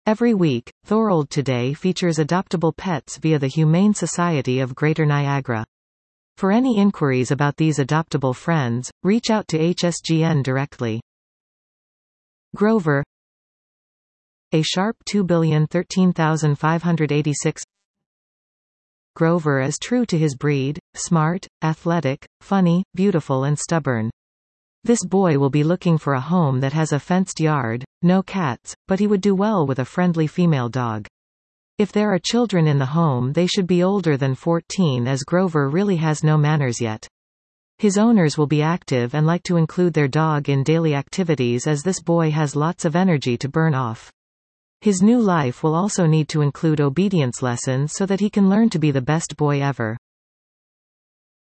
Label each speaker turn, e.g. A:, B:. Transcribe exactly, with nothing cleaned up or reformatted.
A: Every week, Thorold Today features adoptable pets via the Humane Society of Greater Niagara. For any inquiries about these adoptable friends, reach out to H S G N directly. Grover, a sharp two billion thirteen thousand five hundred eighty-six. Grover is true to his breed, smart, athletic, funny, beautiful and stubborn. This boy will be looking for a home that has a fenced yard, no cats, but he would do well with a friendly female dog. If there are children in the home, they should be older than fourteen, as Grover really has no manners yet. His owners will be active and like to include their dog in daily activities, as this boy has lots of energy to burn off. His new life will also need to include obedience lessons so that he can learn to be the best boy ever.